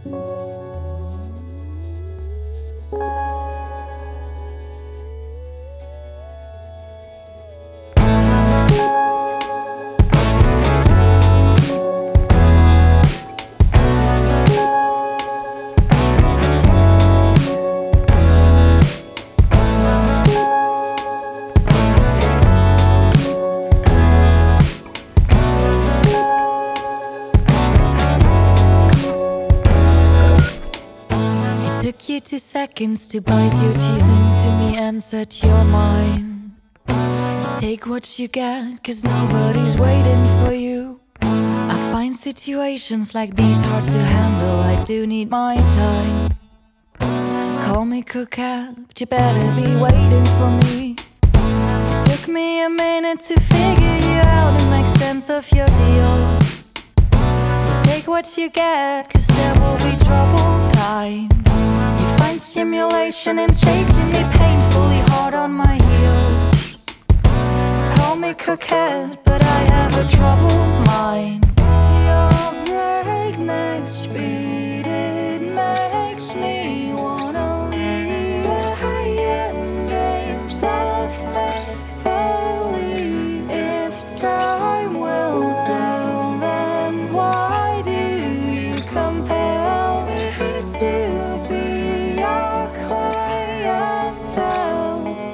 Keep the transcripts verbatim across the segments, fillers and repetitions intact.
Took you two seconds to bite your teeth into me and set your mind. You take what you get, cause nobody's waiting for you. I find situations like these hard to handle, I do need my time. Call me coquette, but you better be waiting for me. It took me a minute to figure you out and make sense of your deal. You take what you get, cause there will be troubled times. You find stimulation in chasing me painfully hard on my heels. Call me coquette, but I have a troubled mind. Your breakneck speed, it makes me wanna leave the high-end games of make-believe. If time will tell, then why do you compel me to be your clientele?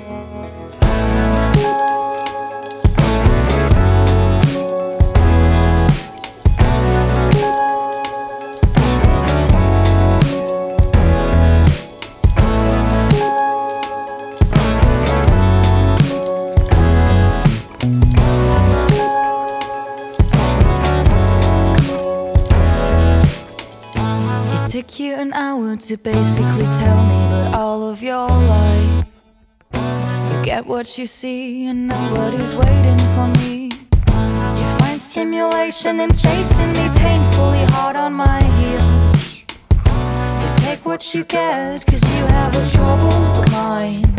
It took you an hour to basically tell me about all of your life. You get what you see and nobody's waiting for me. You find stimulation in chasing me painfully hard on my heels. You take what you get, cause you have a troubled mind.